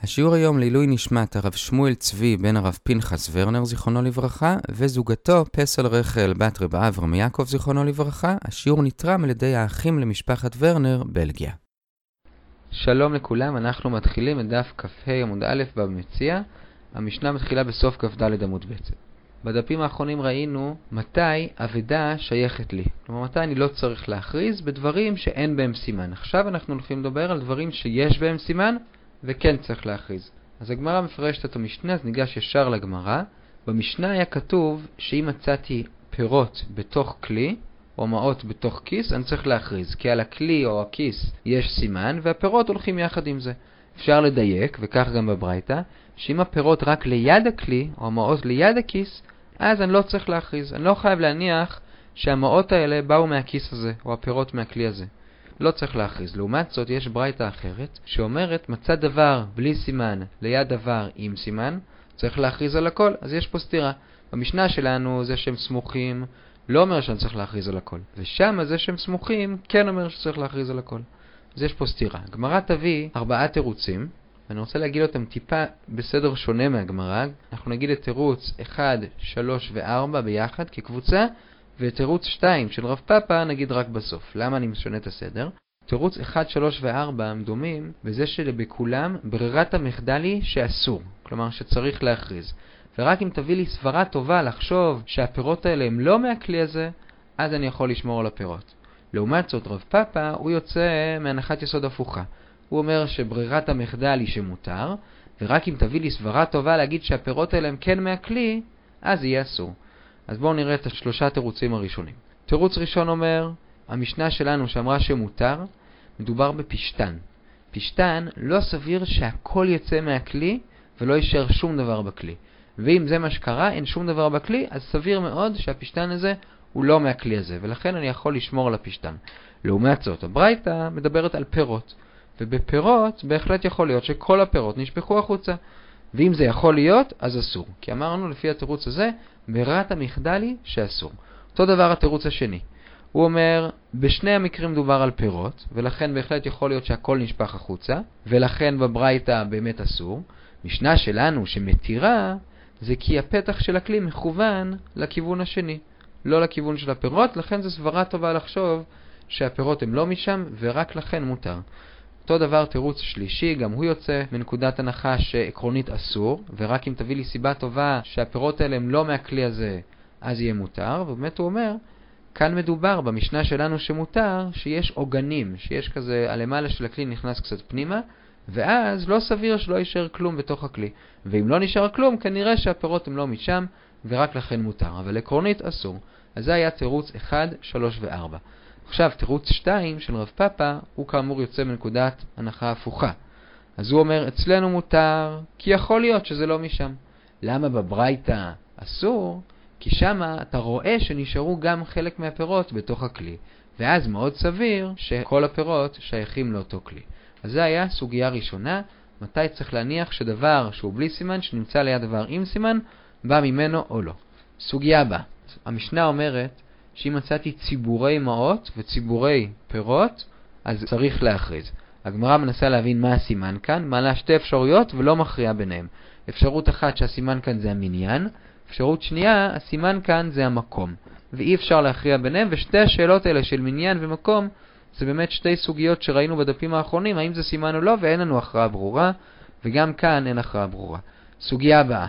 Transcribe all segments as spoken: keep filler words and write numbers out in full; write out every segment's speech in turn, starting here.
השיעור היום לעילוי נשמת הרב שמואל צבי בן הרב פנחס ורנר זיכרונו לברכה וזוגתו פסל רחל בת רב אברהם יעקב זיכרונו לברכה. השיעור נתרם על ידי האחים למשפחת ורנר, בלגיה. שלום לכולם, אנחנו מתחילים את דף כ"ה עמוד א' במציע. המשנה מתחילה בסוף כ"ד עמוד ב'. בדפים האחרונים ראינו מתי אבדה שייכת לי. כלומר, מתי אני לא צריך להכריז בדברים שאין בהם סימן. עכשיו אנחנו הולכים לדבר על דברים שיש בהם סימן וכן צריך להכריז. אז הגמרא מפרשת את המשנה, אז ניגש ישר לגמרא. במשנה היה כתוב שאם מצאתי פירות בתוך כלי או מעות בתוך כיס, אני צריך להכריז, כי על הכלי או הכיס יש סימן והפירות הולכים יחד עם זה. אפשר לדייק, וכך גם בברייתא, שאם הפירות רק ליד הכלי או המעות ליד הכיס, אז אני לא צריך להכריז. אני לא חייב להניח שהמעות האלה באו מהכיס הזה או הפירות מהכלי הזה. לא צריך להכריז. לעומת זאת יש ברייתא אחרת שאומרת מצא דבר בלי סימן ליד דבר עם סימן, צריך להכריז על הכל. אז יש פה סתירה. במשנה שלנו זה שהם סמוכים לא אומר שאני צריך להכריז על הכל, ושם זה שהם סמוכים כן אומר שצריך להכריז על הכל. אז יש פה סתירה. הגמרא תביא ארבעה תירוצים, ואני רוצה להגיד אותם טיפה בסדר שונה מהגמרא. אנחנו נגיד את תירוץ אחד, שלוש וארבע ביחד כקבוצה, ותירוץ שתיים של רב פאפה נגיד רק בסוף. למה אני משנה את הסדר? תירוץ אחד, שלוש וארבע הם דומים בזה שבכולם ברירת המחדל היא שאסור, כלומר שצריך להכריז. ורק אם תביא לי סברה טובה לחשוב שהפירות האלה הם לא מהכלי הזה, אז אני יכול לשמור על הפירות. לעומת זאת רב פאפה הוא יוצא מהנחת יסוד הפוכה. הוא אומר שברירת המחדל היא שמותר, ורק אם תביא לי סברה טובה להגיד שהפירות האלה הם כן מהכלי, אז יהיה אסור. אז בואו נראה את השלושה תירוצים הראשונים. תירוץ ראשון אומר, המשנה שלנו שאמרה שמותר, מדובר בפשטן. פשטן לא סביר שהכל יצא מהכלי ולא יישאר שום דבר בכלי. ואם זה מה שקרה, אין שום דבר בכלי, אז סביר מאוד שהפשטן הזה הוא לא מהכלי הזה, ולכן אני יכול לשמור על הפשטן. לעומת זאת, הברייתא מדברת על פירות, ובפירות בהחלט יכול להיות שכל הפירות נשפכו החוצה. ואם זה יכול להיות, אז אסור. כי אמרנו לפי התירוץ הזה, ברירת המחדל היא שאסור. אותו דבר התירוץ השני. הוא אומר, בשני המקרים דובר על פירות, ולכן בהחלט יכול להיות שהכל נשפך החוצה, ולכן בברייתא באמת אסור. משנה שלנו שמתירה, זה כי הפתח של הכלי מכוון לכיוון השני, לא לכיוון של הפירות, לכן זו סברה טובה לחשוב שהפירות הם לא משם, ורק לכן מותר. אותו דבר תירוץ שלישי, גם הוא יוצא מנקודת הנחה שעקרונית אסור, ורק אם תביא לי סיבה טובה שהפירות האלה הם לא מהכלי הזה, אז יהיה מותר. ובאמת הוא אומר, כאן מדובר במשנה שלנו שמותר, שיש עוגנים, שיש כזה, הלמעלה של הכלי נכנס קצת פנימה, ואז לא סביר שלא יישאר כלום בתוך הכלי. ואם לא נשאר כלום, כנראה שהפירות הם לא משם, ורק לכן מותר. אבל עקרונית אסור. אז זה היה תירוץ אחד, שלוש וארבע. עכשיו, תירוץ שתיים של רב פאפה, הוא כאמור יוצא מנקודת הנחה הפוכה. אז הוא אומר, אצלנו מותר, כי יכול להיות שזה לא משם. למה בברייתא אסור? כי שמה אתה רואה שנשארו גם חלק מהפירות בתוך הכלי. ואז מאוד סביר שכל הפירות שייכים לאותו כלי. אז זה היה סוגיה ראשונה, מתי צריך להניח שדבר שהוא בלי סימן, שנמצא ליד דבר עם סימן, בא ממנו או לא. סוגיה הבאה. המשנה אומרת שאם מצאתי ציבורי מעות וציבורי פירות, אז צריך להכריז. הגמרא מנסה להבין מה הסימן כאן, מעלה שתי אפשרויות ולא מכריעה ביניהם. אפשרות אחת שהסימן כאן זה המניין, אפשרות שנייה, הסימן כאן זה המקום. ואי אפשר להכריע ביניהם, ושתי השאלות האלה של מניין ומקום, זה באמת שתי סוגיות שראינו בדפים האחרונים, האם זה סימן או לא, ואין לנו הכרעה ברורה, וגם כאן אין הכרעה ברורה. סוגיה הבאה.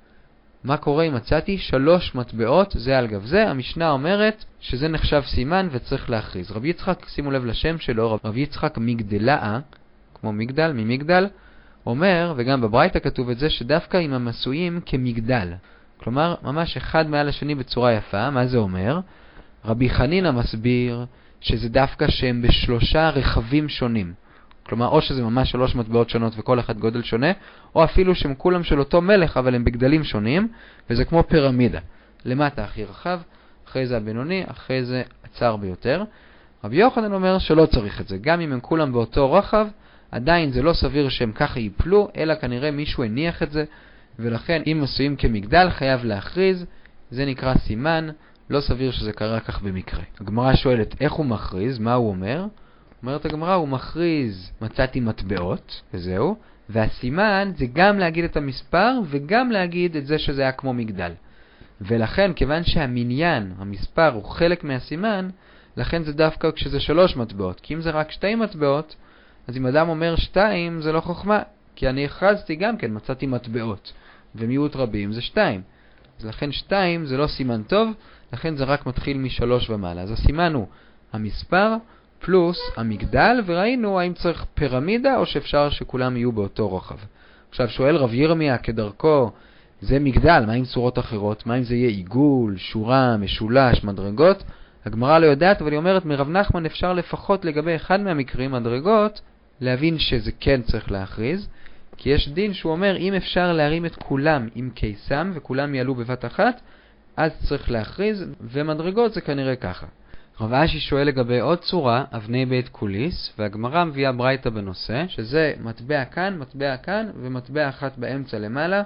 מה קורה אם מצאתי שלוש מטבעות, זה על גב זה? המשנה אומרת שזה נחשב סימן וצריך להכריז. רבי יצחק, שימו לב לשם שלו, רבי יצחק מגדלאה, כמו מגדל, ממגדל, אומר, וגם בברייתא כתוב את זה, שדווקא אם הם עשויים כמגדל. כלומר, ממש אחד מעל השני בצורה יפה. מה זה אומר? רבי חנינא מסביר שזה דווקא שהם בשלושה רכבים שונים. כלומר, או שזה ממש שלוש מטבעות שונות וכל אחד גודל שונה, או אפילו שהם כולם של אותו מלך, אבל הם בגדלים שונים, וזה כמו פירמידה. למטה הכי רחב, אחרי זה הבינוני, אחרי זה הצר ביותר. רבי יוחנן אומר שלא צריך את זה. גם אם הם כולם באותו רחב, עדיין זה לא סביר שהם ככה ייפלו, אלא כנראה מישהו הניח את זה, ולכן אם עשויים כמגדל חייב להכריז, זה נקרא סימן, לא סביר שזה קרה כך במקרה. הגמרא שואלת איך הוא מכריז, מה הוא אומר? אומרת הגמרא, הוא מכריז מצאתי מטבעות, וזהו, והסימן זה גם להגיד את המספר וגם להגיד את זה שזה היה כמו מגדל. ולכן, כיוון שהמניין, המספר, הוא חלק מהסימן, לכן זה דווקא כשזה שלוש מטבעות. כי אם זה רק שתי מטבעות, אז אם אדם אומר שתיים, זה לא חוכמה. כי אני הכרזתי גם כן, מצאתי מטבעות. ומיעוט רבים זה שתיים. אז לכן שתיים זה לא סימן טוב, לכן זה רק מתחיל משלוש ומעלה. אז הסימן הוא המספר פלוס המגדל, וראינו האם צריך פירמידה או שאפשר שכולם יהיו באותו רוחב. עכשיו שואל רב ירמיה כדרכו, זה מגדל, מה עם צורות אחרות? מה אם זה יהיה עיגול, שורה, משולש, מדרגות? הגמרא לא יודעת, אבל היא אומרת, מרב נחמן אפשר לפחות לגבי אחד מהמקרים, מדרגות, להבין שזה כן צריך להכריז, כי יש דין שהוא אומר, אם אפשר להרים את כולם עם קיסם, וכולם יעלו בבת אחת, אז צריך להכריז, ומדרגות זה כנראה ככה. רב אשי שואל לגבי עוד צורה, אבני בית קוליס, והגמרא מביאה ברייתא בנושא, שזה מטבע כאן, מטבע כאן, ומטבע אחת באמצע למעלה,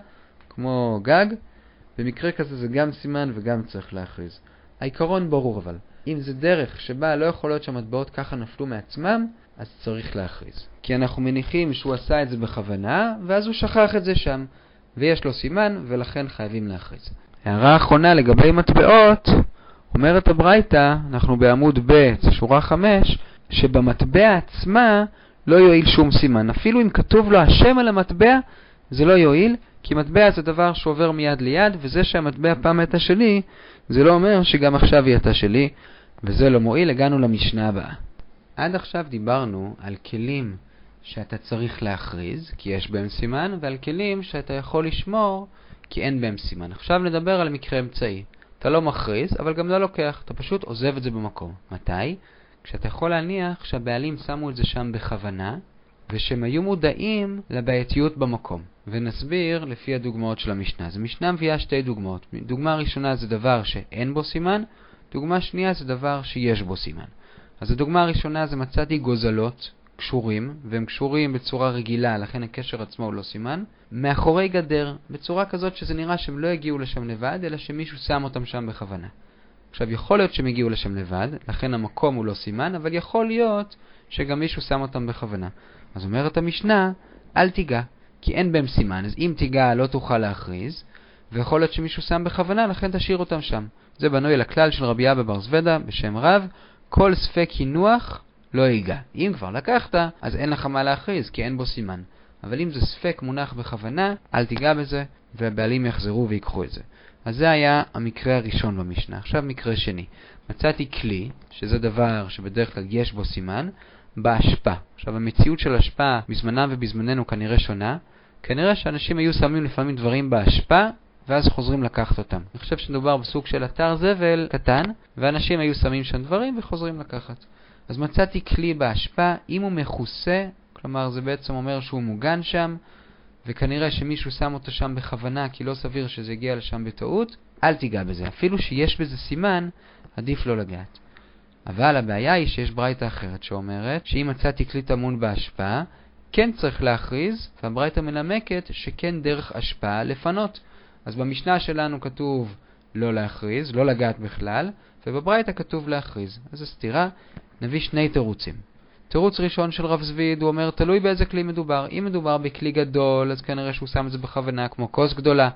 כמו גג. במקרה כזה זה גם סימן וגם צריך להכריז. העיקרון ברור אבל. אם זה דרך שבה לא יכול להיות שהמטבעות ככה נפלו מעצמם, אז צריך להכריז. כי אנחנו מניחים שהוא עשה את זה בכוונה, ואז הוא שכח את זה שם. ויש לו סימן, ולכן חייבים להכריז. הערה האחרונה לגבי מטבעות, אומרת הברייתא, אנחנו בעמוד ב' שורה חמש, שבמטבע עצמה לא יועיל שום סימן. אפילו אם כתוב לו השם על המטבע, זה לא יועיל, כי מטבע זה דבר שעובר מיד ליד, וזה שהמטבע פעם הייתה שלי, זה לא אומר שגם עכשיו היא הייתה שלי, וזה לא מועיל. הגענו למשנה הבאה. עד עכשיו דיברנו על כלים שאתה צריך להכריז, כי יש בהם סימן, ועל כלים שאתה יכול לשמור, כי אין בהם סימן. עכשיו נדבר על מקרה אמצעי. אתה לא מכריז, אבל גם לא לוקח, אתה פשוט עוזב את זה במקום. מתי? כשאתה יכול להניח שהבעלים שמו את זה שם בכוונה, ושהם היו מודעים לבעייתיות במקום. ונסביר לפי הדוגמאות של המשנה. אז המשנה מביאה שתי דוגמאות. דוגמה ראשונה זה דבר שאין בו סימן, דוגמה שנייה זה דבר שיש בו סימן. אז הדוגמה הראשונה זה מצאתי גוזלות קשורים, והם קשורים בצורה רגילה, לכן הקשר עצמו הוא לא סימן, מאחורי גדר, בצורה כזאת שזה נראה שהם לא הגיעו לשם לבד, אלא שמישהו שם אותם שם בכוונה. עכשיו יכול להיות שהם הגיעו לשם לבד, לכן המקום הוא לא סימן, אבל יכול להיות שגם מישהו שם אותם בכוונה. אז אומרת המשנה, אל תיגע, כי אין בהם סימן, אז אם תיגע לא תוכל להכריז, ויכול להיות שמישהו שם בכוונה, לכן תשאיר אותם שם. זה בנוי לכלל של רבי אבא בר זוודה בשם רב, כל ספק הינוח לא ייגע. אם כבר לקחת, אז אין לך מה להכריז, כי אין בו סימן. אבל אם זה ספק מונח בכוונה, אל תיגע בזה, והבעלים יחזרו ויקחו את זה. אז זה היה המקרה הראשון במשנה. עכשיו מקרה שני. מצאתי כלי, שזה דבר שבדרך כלל יש בו סימן, בהשפעה. עכשיו המציאות של השפעה בזמנם ובזמננו כנראה שונה. כנראה שאנשים היו שמים לפעמים דברים בהשפעה, ואז חוזרים לקחת אותם. אני חושב שמדובר בסוג של אתר זבל קטן, ואנשים היו שמים שם דברים וחוזרים לקחת. אז מצאתי כלי בהשפעה, אם הוא מכוסה, כלומר זה בעצם אומר שהוא מוגן שם, וכנראה שמישהו שם אותו שם בכוונה, כי לא סביר שזה הגיע לשם בטעות, אל תיגע בזה. אפילו שיש בזה סימן, עדיף לא לגעת. אבל הבעיה היא שיש ברייתא אחרת שאומרת, שאם מצאתי כלי טמון בהשפעה, כן צריך להכריז, והברייתא מנמקת שכן דרך השפעה לפנות. אז במשנה שלנו כתוב לא להכריז, לא לגעת בכלל, ובברייתא כתוב להכריז. אז זו סתירה. נביא שני תירוצים. תירוץ ראשון של רב זביד, הוא אומר, תלוי באיזה כלי מדובר. אם מדובר בכלי גדול, אז כנראה שהוא שם את זה בכוונה, כמו כוס גדולה,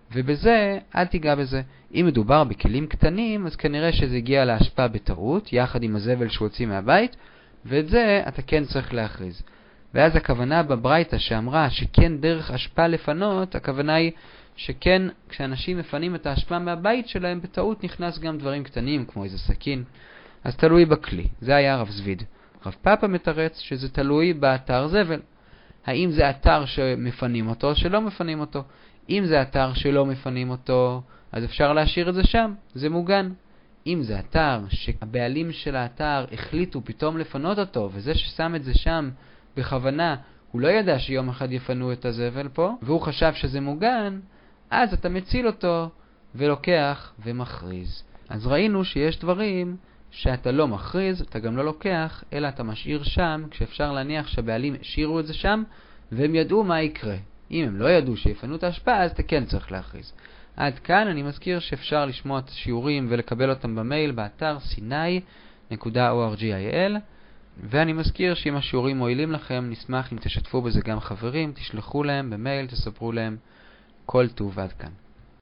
ובזה, אל תיגע בזה. אם מדובר בכלים קטנים, אז כנראה שזה הגיע להשפעה בטעות, יחד עם הזבל שהוא הוציא מהבית, ואת זה אתה כן צריך להכריז. ואז הכוונה בברייתא שאמרה שכן דרך השפעה לפנות, הכוונה היא שכן כשאנשים מפנים את ההשפעה מהבית שלהם, בטעות נכנס גם דברים קטנים, כמו איזה סכין. אז תלוי בכלי. זה היה רב זביד. רב פאפה מתרץ שזה תלוי באתר זבל. האם זה אתר שמפנים אותו או שלא מפנים אותו? אם זה אתר שלא מפנים אותו, אז אפשר להשאיר את זה שם. זה מוגן. אם זה אתר שהבעלים של האתר החליטו פתאום לפנות אותו, וזה ששם את זה שם בכוונה, הוא לא ידע שיום אחד יפנו את הזבל פה, והוא חשב שזה מוגן, אז אתה מציל אותו ולוקח ומכריז. אז ראינו שיש דברים שאתה לא מכריז, אתה גם לא לוקח, אלא אתה משאיר שם, כשאפשר להניח שהבעלים השאירו את זה שם, והם ידעו מה יקרה. אם הם לא ידעו שיפנו את ההשפעה, אז אתה כן צריך להכריז. עד כאן אני מזכיר שאפשר לשמוע את השיעורים ולקבל אותם במייל באתר סיני נקודה או אר ג'י איי אל. ואני מזכיר שאם השיעורים מועילים לכם, נשמח אם תשתפו בזה גם חברים, תשלחו להם במייל, תספרו להם. כל טוב עד כאן.